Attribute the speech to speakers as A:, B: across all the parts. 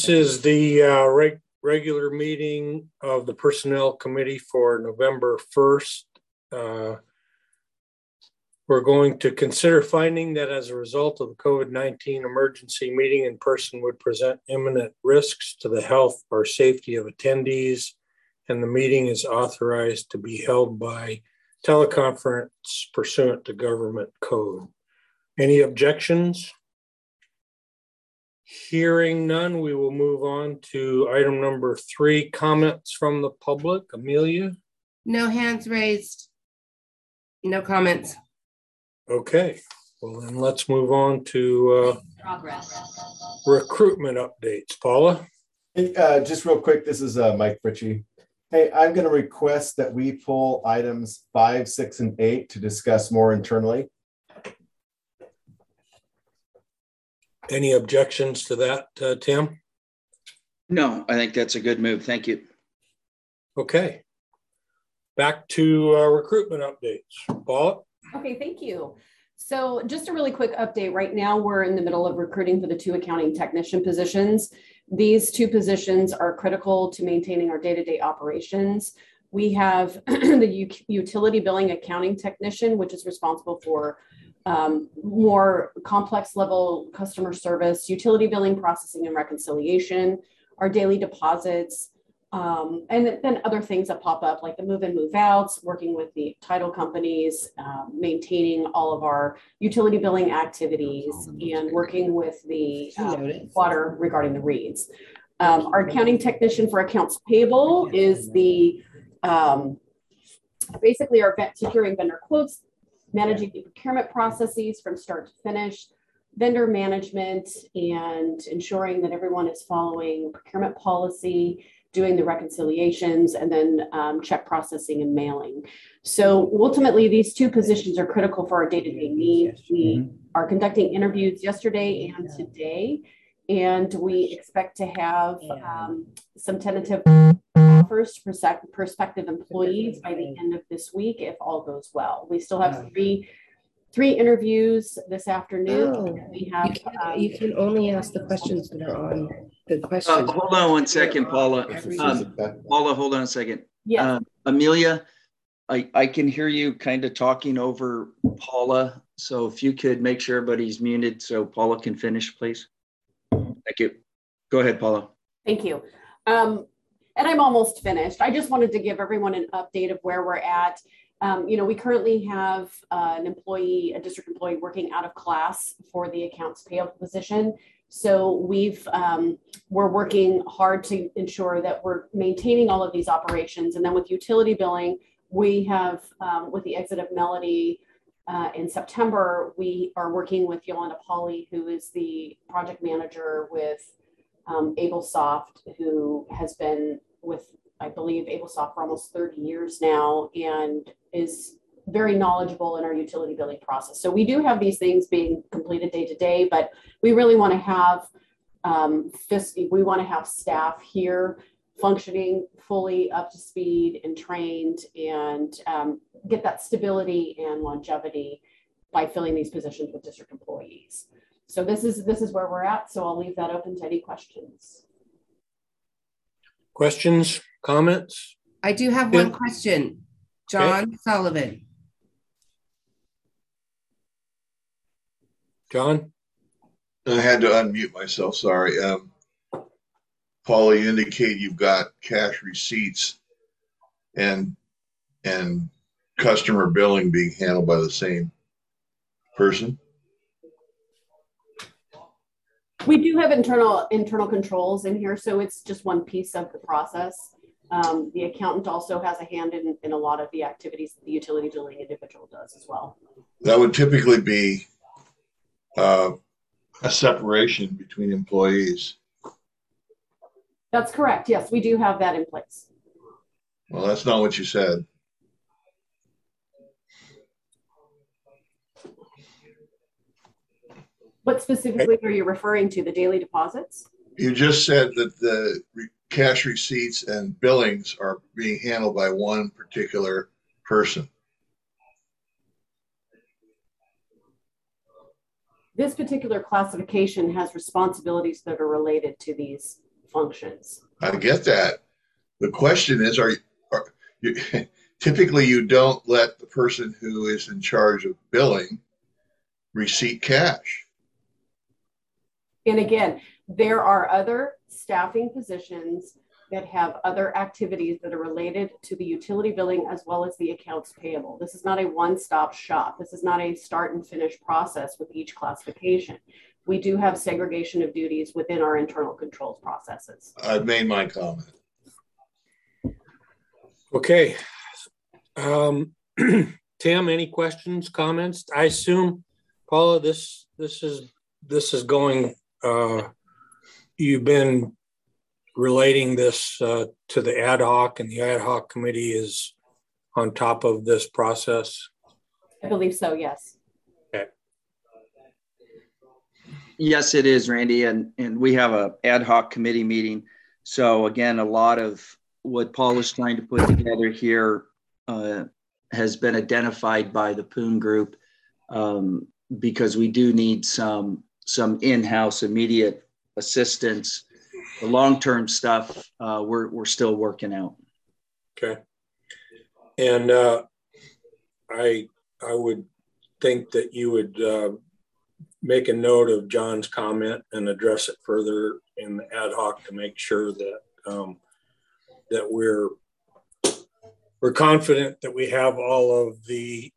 A: This is the regular meeting of the Personnel Committee for November 1st. We're going to consider finding that as a result of the COVID-19 emergency, meeting in person would present imminent risks to the health or safety of attendees, and the meeting is authorized to be held by teleconference pursuant to government code. Any objections? Hearing none, we will move on to item number 3, comments from the public. Amelia?
B: No hands raised. No comments.
A: Okay, well then let's move on to recruitment updates. Paula?
C: Hey, just real quick, this is Mike Ritchie. Hey, I'm going to request that we pull items 5, 6, and 8 to discuss more internally.
A: Any objections to that, Tim?
D: No, I think that's a good move. Thank you.
A: Okay. Back to recruitment updates. Paula?
E: Okay, thank you. So just a really quick update. Right now, we're in the middle of recruiting for the 2 accounting technician positions. These 2 positions are critical to maintaining our day-to-day operations. We have the utility billing accounting technician, which is responsible for more complex level customer service, utility billing, processing and reconciliation, our daily deposits, and then other things that pop up like the move in, move outs, working with the title companies, maintaining all of our utility billing activities, and working with the water regarding the reads. Our accounting technician for accounts payable is the basically our securing vendor quotes, managing the procurement processes from start to finish, vendor management, and ensuring that everyone is following procurement policy, doing the reconciliations, and then check processing and mailing. So ultimately, these 2 positions are critical for our day-to-day needs. We are conducting interviews yesterday and today, and we expect to have some tentative offers to prospective employees by the end of this week, if all goes well. We still have three interviews this afternoon.
B: Oh,
E: we have
B: you can only ask the questions that are on the questions.
D: Hold on one second, Paula. Paula, hold on a second.
E: Yeah.
D: Amelia, I can hear you kind of talking over Paula. So if you could make sure everybody's muted so Paula can finish, please. Thank you. Go ahead, Paula.
E: Thank you. And I'm almost finished. I just wanted to give everyone an update of where we're at. We currently have a district employee working out of class for the accounts payable position. So we're working hard to ensure that we're maintaining all of these operations. And then with utility billing, we have, with the exit of Melody in September, we are working with Yolanda Pauley, who is the project manager with AbleSoft, who has been with, I believe, AbleSoft for almost 30 years now and is very knowledgeable in our utility billing process. So we do have these things being completed day to day, but we really want to have staff here functioning fully up to speed and trained, and get that stability and longevity by filling these positions with district employees. So this is where we're at. So I'll leave that open to any questions.
A: Questions, comments?
B: I do have one question. John Sullivan.
A: John?
F: I had to unmute myself, sorry. Paula, you indicate you've got cash receipts and customer billing being handled by the same person?
E: We do have internal controls in here, so it's just one piece of the process. The accountant also has a hand in a lot of the activities that the utility billing individual does as well.
F: That would typically be a separation between employees.
E: That's correct. Yes, we do have that in place.
F: Well, that's not what you said.
E: What specifically are you referring to? The daily deposits?
F: You just said that the cash receipts and billings are being handled by one particular person.
E: This particular classification has responsibilities that are related to these functions.
F: I get that. The question is, are you, typically you don't let the person who is in charge of billing receipt cash.
E: And again, there are other staffing positions that have other activities that are related to the utility billing as well as the accounts payable. This is not a one-stop shop. This is not a start and finish process with each classification. We do have segregation of duties within our internal controls processes.
F: I've made my comment.
A: Okay. Tim, any questions, comments? I assume, Paula, this is going, you've been relating this to the ad hoc, and the ad hoc committee is on top of this process?
E: I believe so, yes.
A: Okay.
D: Yes, it is, Randy. And we have a ad hoc committee meeting. So again, a lot of what Paul is trying to put together here has been identified by the Poon Group because we do need some in-house immediate assistance. The long-term stuff we're still working out.
A: Okay. And I would think that you would make a note of John's comment and address it further in the ad hoc to make sure that that we're confident that we have all of the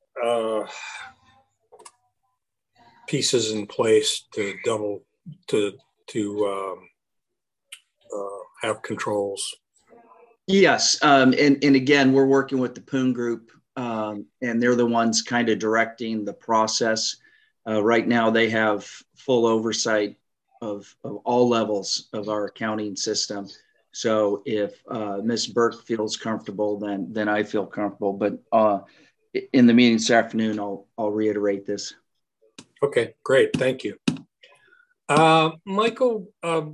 A: pieces in place to have controls.
D: Yes, and again, we're working with the Poon Group, and they're the ones kind of directing the process. Right now, they have full oversight of all levels of our accounting system. So if Ms. Burke feels comfortable, then I feel comfortable. But in the meeting this afternoon, I'll reiterate this.
A: Okay, great, thank you, Michael.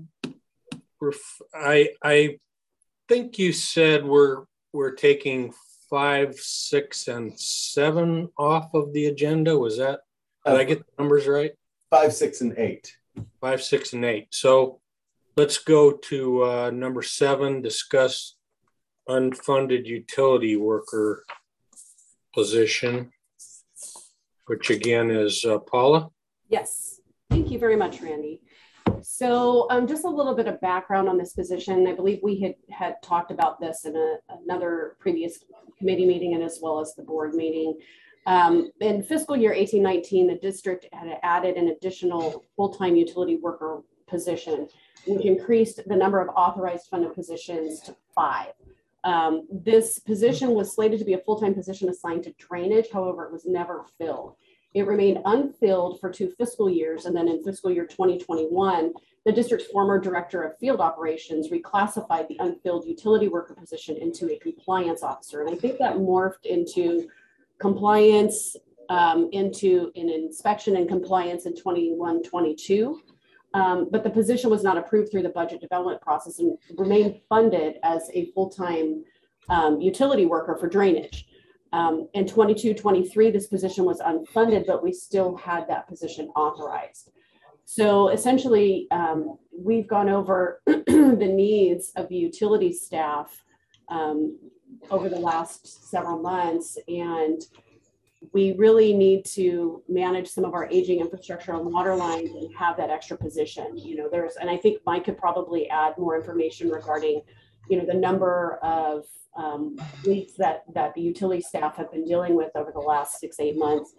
A: I think you said we're taking 5, 6, and 7 off of the agenda. Was that? Did I get the numbers right?
C: 5, 6, and 8.
A: 5, 6, and 8. So let's go to number 7. Discuss unfunded utility worker position, which again is Paula.
E: Yes, thank you very much, Randy. So just a little bit of background on this position. I believe we had talked about this in another previous committee meeting and as well as the board meeting. In fiscal year 18-19, the district had added an additional full-time utility worker position, which increased the number of authorized funded positions to 5. This position was slated to be a full-time position assigned to drainage. However, it was never filled. It remained unfilled for 2 fiscal years. And then in fiscal year 2021, the district's former director of field operations reclassified the unfilled utility worker position into a compliance officer. And I think that morphed into compliance, into an inspection and compliance in 21-22. But the position was not approved through the budget development process and remained funded as a full-time utility worker for drainage. In 22-23, this position was unfunded, but we still had that position authorized. So essentially, we've gone over the needs of the utility staff over the last several months, and we really need to manage some of our aging infrastructure on water lines and have that extra position. You know, and I think Mike could probably add more information regarding, the number of leaks that the utility staff have been dealing with over the last 6-8 months.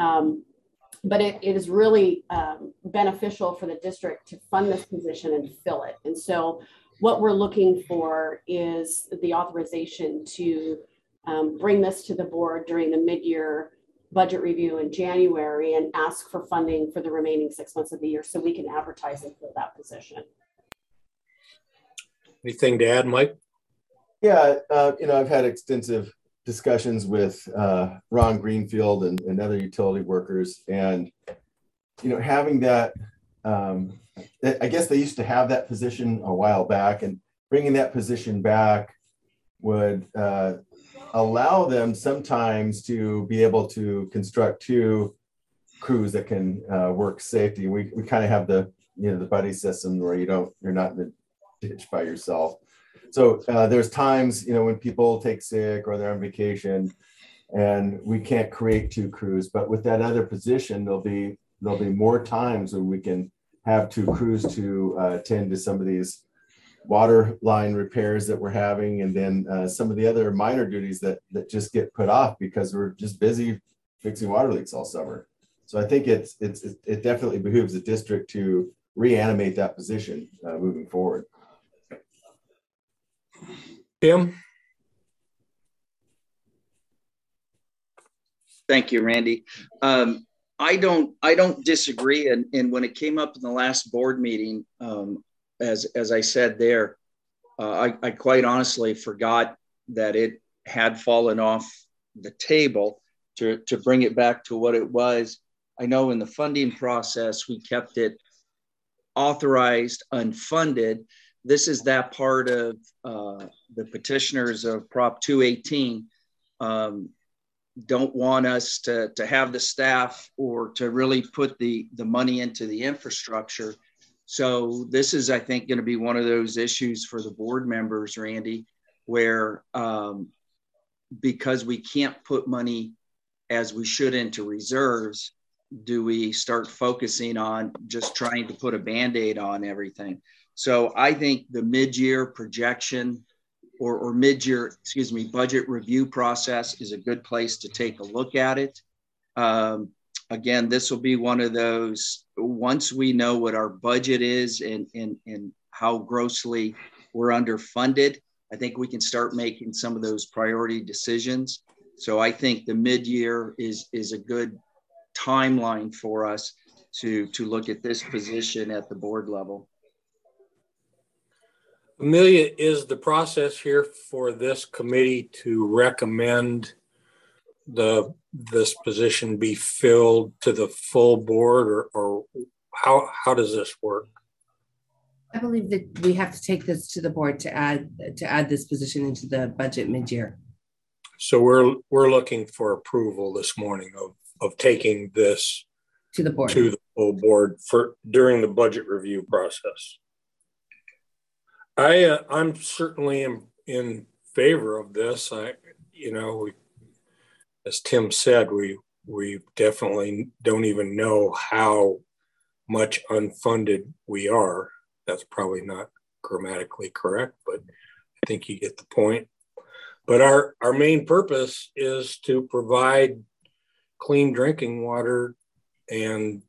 E: But it is really beneficial for the district to fund this position and fill it. And so what we're looking for is the authorization to bring this to the board during the mid-year budget review in January and ask for funding for the remaining 6 months of the year so we can advertise and fill that position.
A: Anything to add, Mike?
C: Yeah, I've had extensive discussions with Ron Greenfield and other utility workers, and having that, I guess they used to have that position a while back, and bringing that position back would allow them sometimes to be able to construct 2 crews that can work safety. We kind of have the buddy system where you're not in the ditch by yourself. So there's times, when people take sick or they're on vacation and we can't create 2 crews, but with that other position, there'll be more times when we can have 2 crews to attend to some of these water line repairs that we're having, and then some of the other minor duties that just get put off because we're just busy fixing water leaks all summer. So I think it definitely behooves the district to reanimate that position moving forward.
A: Tim?
D: Thank you, Randy. I don't disagree. And when it came up in the last board meeting, as I said there, I quite honestly forgot that it had fallen off the table. To bring it back to what it was, I know in the funding process, we kept it authorized, unfunded. This is that part of the petitioners of Prop 218 don't want us to have the staff or to really put the money into the infrastructure. So this is, I think, going to be one of those issues for the board members, Randy, where because we can't put money as we should into reserves, do we start focusing on just trying to put a Band-Aid on everything? So I think the mid-year projection or mid-year, budget review process is a good place to take a look at it. Again, this will be one of those, once we know what our budget is and how grossly we're underfunded, I think we can start making some of those priority decisions. So I think the mid-year is a good timeline for us to look at this position at the board level.
A: Amelia, is the process here for this committee to recommend this position be filled to the full board, or how does this work?
B: I believe that we have to take this to the board to add this position into the budget mid-year.
A: So we're looking for approval this morning of taking this
B: to the board,
A: full board for during the budget review process. I'm certainly in favor of this. As Tim said, we definitely don't even know how much unfunded we are. That's probably not grammatically correct, but I think you get the point. But our main purpose is to provide clean drinking water and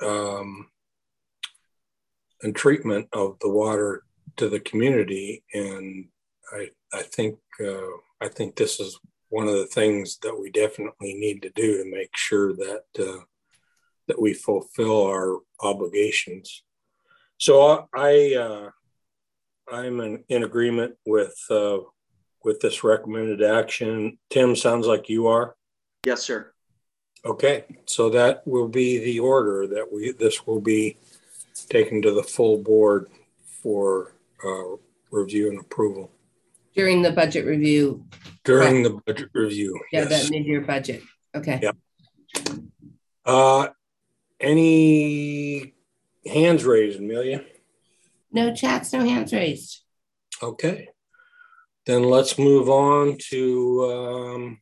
A: treatment of the water to the community. And I think this is one of the things that we definitely need to do to make sure that we fulfill our obligations. So I'm in agreement with this recommended action. Tim, sounds like you are.
D: Yes, sir. Okay,
A: so that will be the order that this will be taken to the full board for review and approval
B: during the budget review.
A: During the budget review.
B: Yeah,
A: yes.
B: That mid-year budget. Okay.
A: Yeah. Any hands raised, Amelia?
B: No chats, no hands raised.
A: Okay. Then let's move on to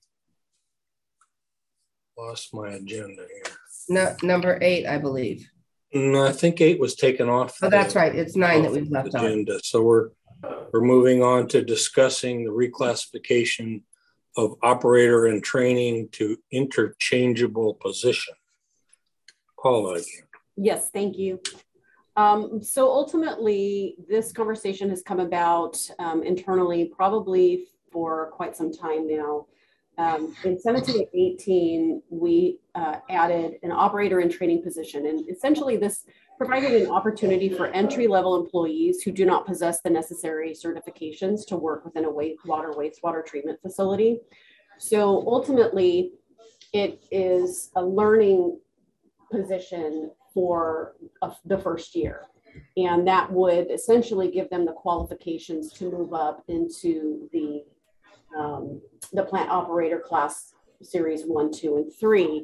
A: lost my agenda here.
B: No, number 8, I believe.
A: No, I think 8 was taken off.
B: Oh, that's right. It's 9 that we've left
A: agenda.
B: on.
A: So we're moving on to discussing the reclassification of operator and training to interchangeable position. Paula again.
E: Yes, thank you. So ultimately, this conversation has come about internally, probably for quite some time now. In 17-18, we added an operator in training position, and essentially this provided an opportunity for entry-level employees who do not possess the necessary certifications to work within a wastewater treatment facility. So ultimately, it is a learning position for the first year, and that would essentially give them the qualifications to move up into the plant operator class series 1, 2, and 3.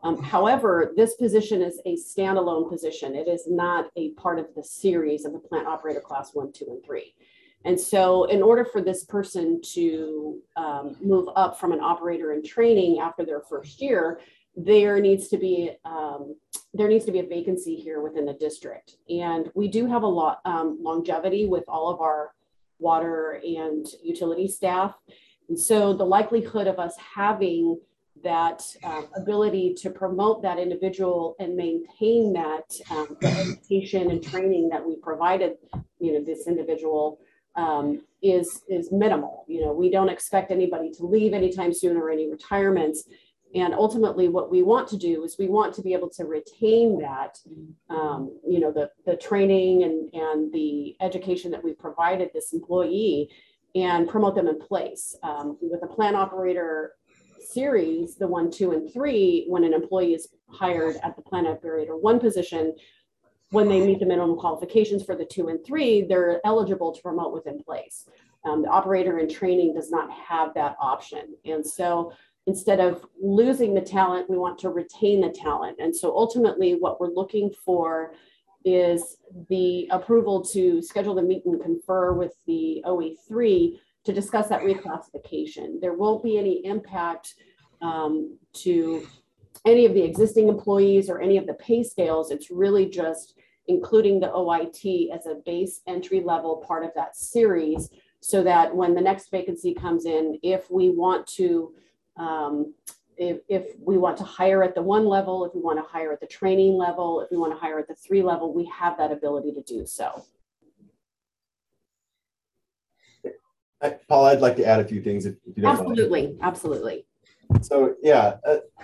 E: However, this position is a standalone position. It is not a part of the series of the plant operator class 1, 2, and 3. And so in order for this person to move up from an operator in training after their first year, there needs to be a vacancy here within the district. And we do have a lot longevity with all of our water and utility staff. And so the likelihood of us having that ability to promote that individual and maintain that education and training that we provided, this individual is minimal. We don't expect anybody to leave anytime soon or any retirements. And ultimately what we want to do is we want to be able to retain that, the training and the education that we provided this employee and promote them in place. With a plant operator series, the 1, 2, and 3, when an employee is hired at the plant operator 1 position, when they meet the minimum qualifications for the 2 and 3, they're eligible to promote within place. The operator in training does not have that option. And so instead of losing the talent, we want to retain the talent. And so ultimately what we're looking for is the approval to schedule the meet and confer with the OE3 to discuss that reclassification. There won't be any impact to any of the existing employees or any of the pay scales. It's really just including the OIT as a base entry level part of that series, so that when the next vacancy comes in, if we want to hire at the 1 level, if we want to hire at the training level, if we want to hire at the 3 level, we have that ability to do so.
C: Paul, I'd like to add a few things if you don't
E: mind. Absolutely.
C: So yeah,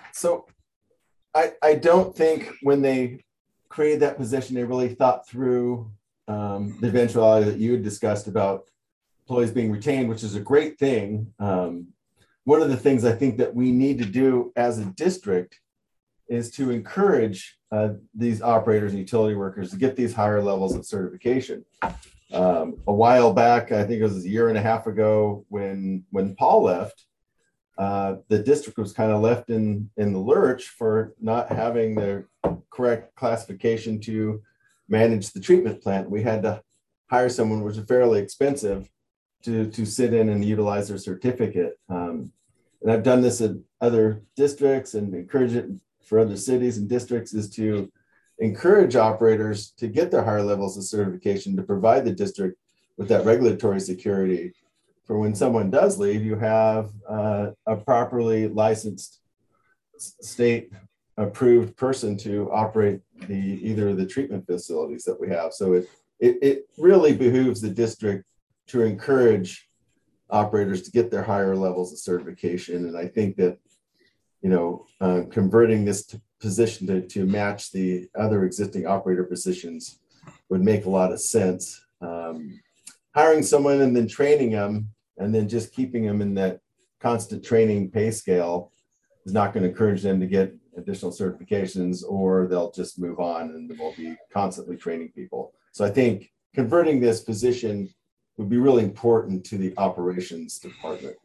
C: I don't think when they created that position, they really thought through the eventuality that you had discussed about employees being retained, which is a great thing. One of the things I think that we need to do as a district is to encourage these operators and utility workers to get these higher levels of certification. A while back, I think it was a year and a half ago, when Paul left, the district was kind of left in the lurch for not having the correct classification to manage the treatment plant. We had to hire someone, which was fairly expensive, to sit in and utilize their certificate. And I've done this in other districts and encourage it for other cities and districts, is to encourage operators to get their higher levels of certification to provide the district with that regulatory security. For when someone does leave, you have a properly licensed state approved person to operate either the treatment facilities that we have. So it really behooves the district to encourage operators to get their higher levels of certification. And I think that, converting this position to match the other existing operator positions would make a lot of sense. Hiring someone and then training them and then just keeping them in that constant training pay scale is not going to encourage them to get additional certifications, or they'll just move on and we'll be constantly training people. So I think converting this position would be really important to the operations department.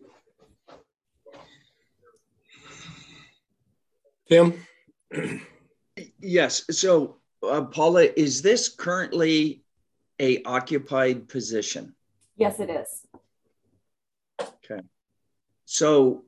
A: Tim?
D: Yes. So, Paula, is this currently a occupied position?
E: Yes, it is.
D: Okay. So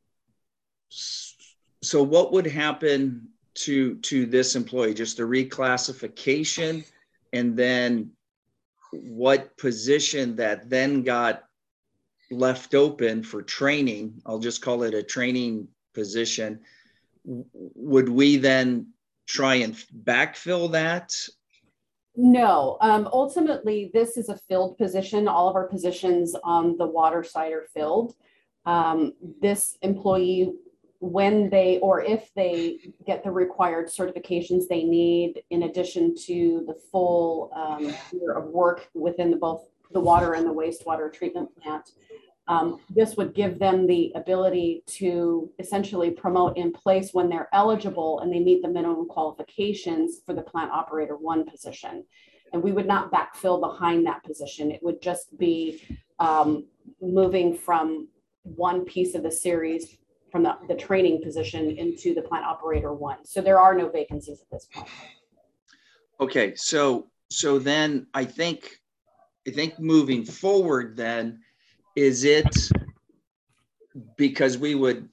D: what would happen to this employee? Just a reclassification, and then what position that then got left open for training? I'll just call it a training position. Would we then try and backfill that?
E: No, ultimately, this is a filled position. All of our positions on the water side are filled. This employee, when they, or if they get the required certifications they need, in addition to the full year of work within both the water and the wastewater treatment plant, this would give them the ability to essentially promote in place when they're eligible and they meet the minimum qualifications for the plant operator 1 position. And we would not backfill behind that position. It would just be moving from one piece of the series from the training position into the plant operator one. So there are no vacancies at this point.
D: Okay, so then I think moving forward then, is it because we would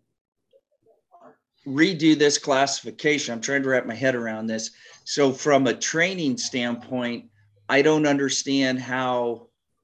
D: redo this classification? I'm trying to wrap my head around this. So from a training standpoint, I don't understand how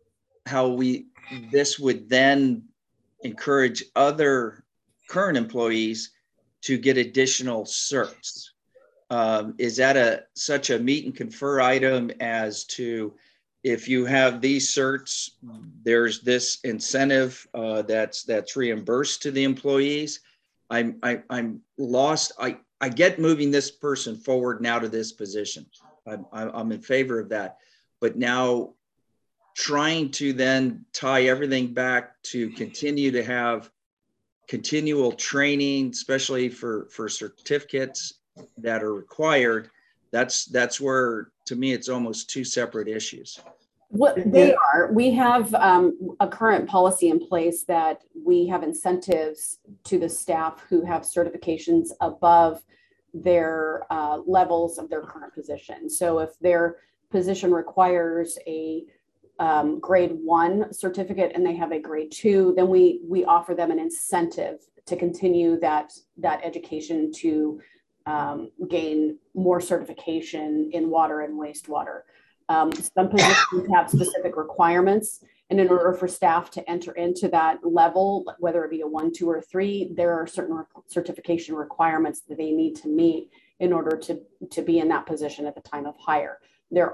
D: this would then encourage other current employees to get additional certs. Is that such a meet and confer item as to, if you have these certs, there's this incentive that's reimbursed to the employees? I'm lost. I get moving this person forward now to this position. I'm in favor of that, but now trying to then tie everything back to continue to have continual training, especially for certificates that are required. That's where, to me, it's almost two separate issues.
E: What they are, we have a current policy in place that we have incentives to the staff who have certifications above their levels of their current position. So if their position requires a grade 1 certificate and they have a grade 2, then we offer them an incentive to continue that education to gain more certification in water and wastewater. Some positions have specific requirements, and in order for staff to enter into that level, whether it be a 1, 2, or 3, there are certain certification requirements that they need to meet in order to be in that position at the time of hire. There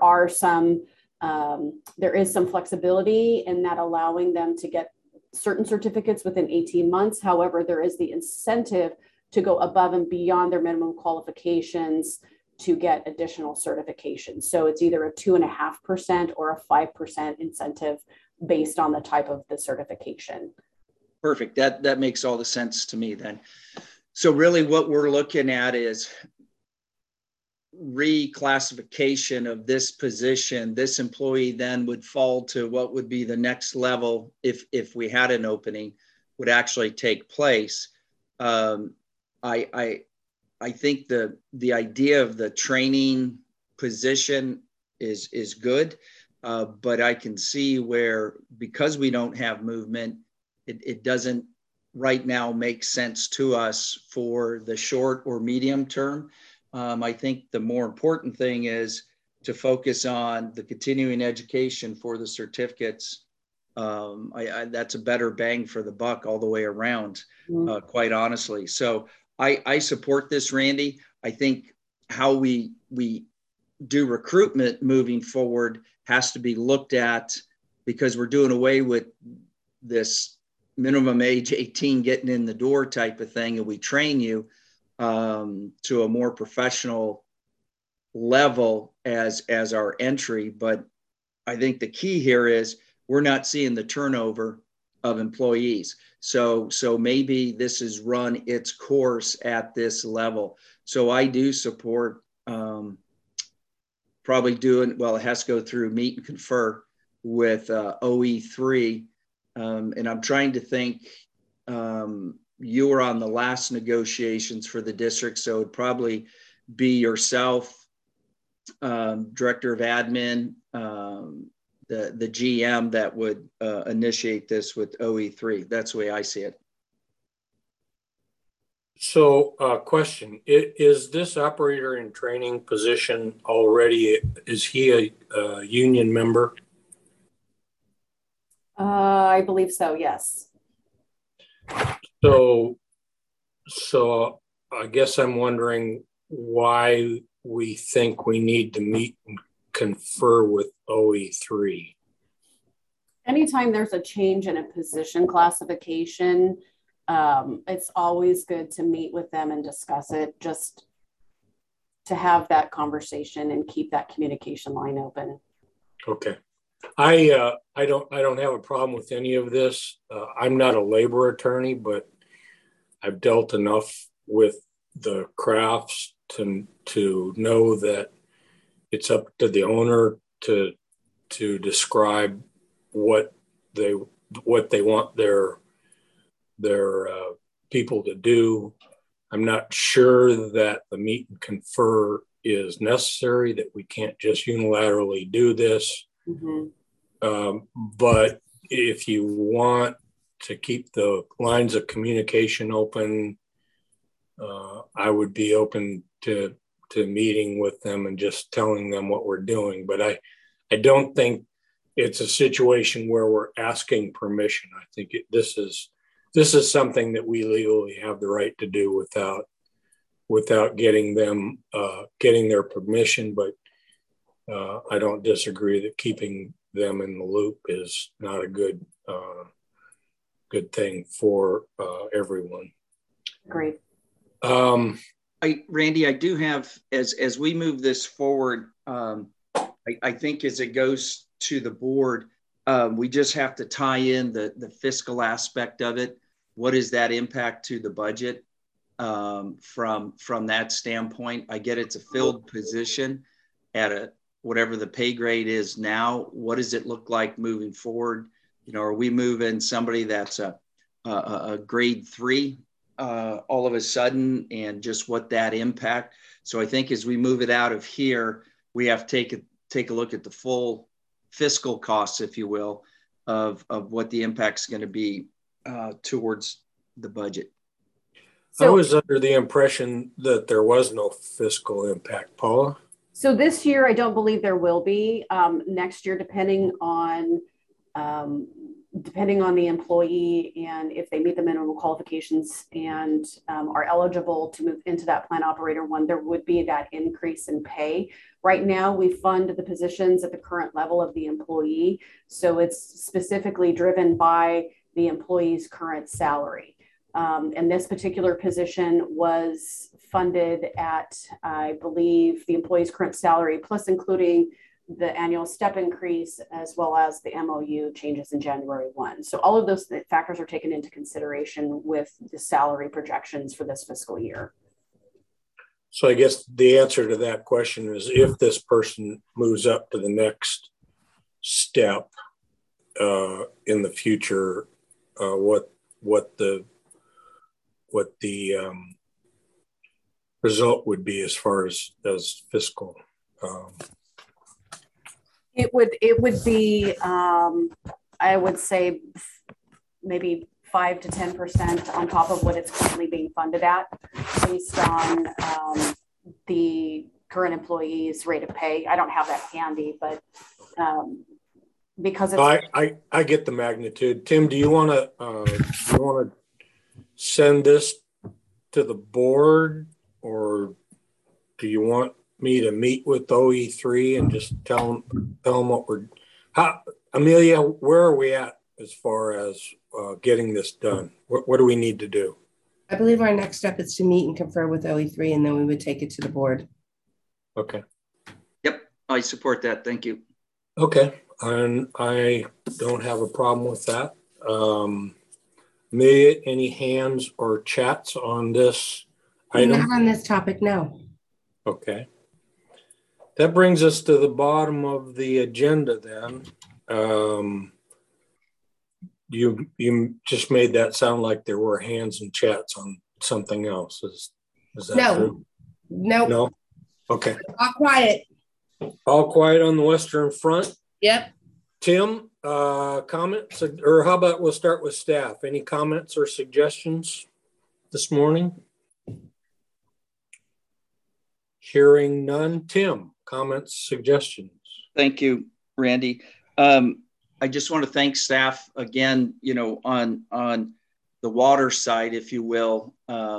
E: is some flexibility in that, allowing them to get certain certificates within 18 months. However, there is the incentive to go above and beyond their minimum qualifications to get additional certifications. So it's either a 2.5% or a 5% incentive based on the type of the certification.
D: Perfect. That makes all the sense to me then. So really what we're looking at is reclassification of this position. This employee then would fall to what would be the next level if we had an opening would actually take place. I think the idea of the training position is good, but I can see where, because we don't have movement, it doesn't right now make sense to us for the short or medium term. I think the more important thing is to focus on the continuing education for the certificates. That's a better bang for the buck all the way around, quite honestly. So I support this, Randy. I think how we do recruitment moving forward has to be looked at, because we're doing away with this minimum age 18 getting in the door type of thing, and we train you to a more professional level as our entry. But I think the key here is we're not seeing the turnover of employees. So maybe this has run its course at this level. So I do support probably doing, well, it has to go through meet and confer with OE3. And I'm trying to think, you were on the last negotiations for the district, so it'd probably be yourself, director of admin, the GM that would initiate this with OE3. That's the way I see it.
A: So question, is this operator in training position already, is he a union member?
E: I believe so, yes.
A: So I guess I'm wondering why we think we need to meet and confer with OE3.
E: Anytime there's a change in a position classification, it's always good to meet with them and discuss it, just to have that conversation and keep that communication line open.
A: Okay. I don't have a problem with any of this. I'm not a labor attorney, but I've dealt enough with the crafts to know that it's up to the owner to describe what they want their people to do. I'm not sure that the meet and confer is necessary, that we can't just unilaterally do this. But if you want to keep the lines of communication open, I would be open to meeting with them and just telling them what we're doing. But I don't think it's a situation where we're asking permission. I think this is something that we legally have the right to do without getting them getting their permission. But I don't disagree that keeping them in the loop is not a good thing for everyone.
E: Great.
D: Randy, I do have, as we move this forward, I think as it goes to the board, we just have to tie in the fiscal aspect of it. What is that impact to the budget from that standpoint? I get it's a filled position at whatever the pay grade is now. What does it look like moving forward? You know, are we moving somebody that's a grade 3 all of a sudden, and just what that impact? So I think as we move it out of here, we have to take a look at the full fiscal costs, if you will, of what the impact's going to be towards the budget.
A: So, I was under the impression that there was no fiscal impact, Paula.
E: So this year, I don't believe there will be. Next year, depending on the employee and if they meet the minimum qualifications and are eligible to move into that plant operator one, there would be that increase in pay. Right now, we fund the positions at the current level of the employee. So it's specifically driven by the employee's current salary. And this particular position was funded at, I believe, the employee's current salary, plus including the annual step increase, as well as the MOU changes in January 1. So all of those factors are taken into consideration with the salary projections for this fiscal year.
A: So I guess the answer to that question is, if this person moves up to the next step in the future, what the result would be as far as fiscal.
E: It would be, I would say, maybe 5 to 10% on top of what it's currently being funded at, based on the current employee's rate of pay. I don't have that handy, but because it's
A: I get the magnitude. Tim, do you want to send this to the board, or do you want me to meet with OE3 and just tell them what Amelia, where are we at as far as getting this done? What do we need to do?
B: I believe our next step is to meet and confer with OE3, and then we would take it to the board.
A: Okay.
D: Yep, I support that. Thank you.
A: Okay, and I don't have a problem with that. Amelia, any hands or chats on this item?
B: Not on this topic, no.
A: Okay. That brings us to the bottom of the agenda then. You just made that sound like there were hands and chats on something else. Is that true? No. Okay.
B: All quiet.
A: All quiet on the Western Front.
B: Yep.
A: Tim, comments, or how about we'll start with staff? Any comments or suggestions this morning? Hearing none. Tim, comments, suggestions? Thank
D: you, Randy. I just want to thank staff again, on the water side, if you will.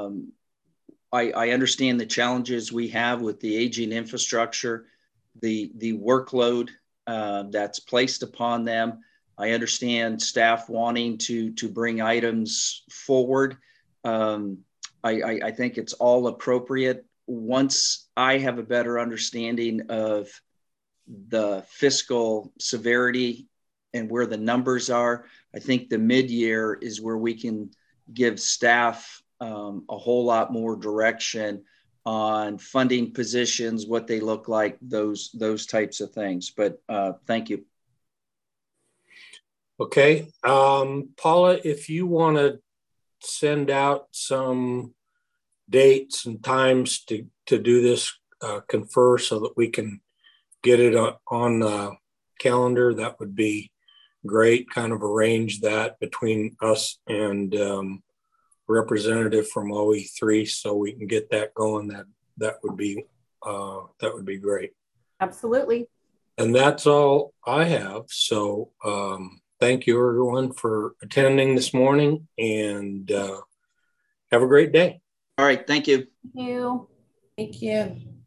D: I understand the challenges we have with the aging infrastructure, the workload that's placed upon them. I understand staff wanting to bring items forward. I think it's all appropriate. Once I have a better understanding of the fiscal severity and where the numbers are, I think the mid-year is where we can give staff a whole lot more direction on funding positions, what they look like, those types of things. But thank you.
A: Okay. Paula, if you want to send out some dates and times to do this confer so that we can get it on the calendar, that would be great. Kind of arrange that between us and representative from OE3 so we can get that going. That would be great.
E: Absolutely.
A: And that's all I have. So thank you everyone for attending this morning, and have a great day.
D: All right. Thank you.
E: Thank you.
B: Thank you.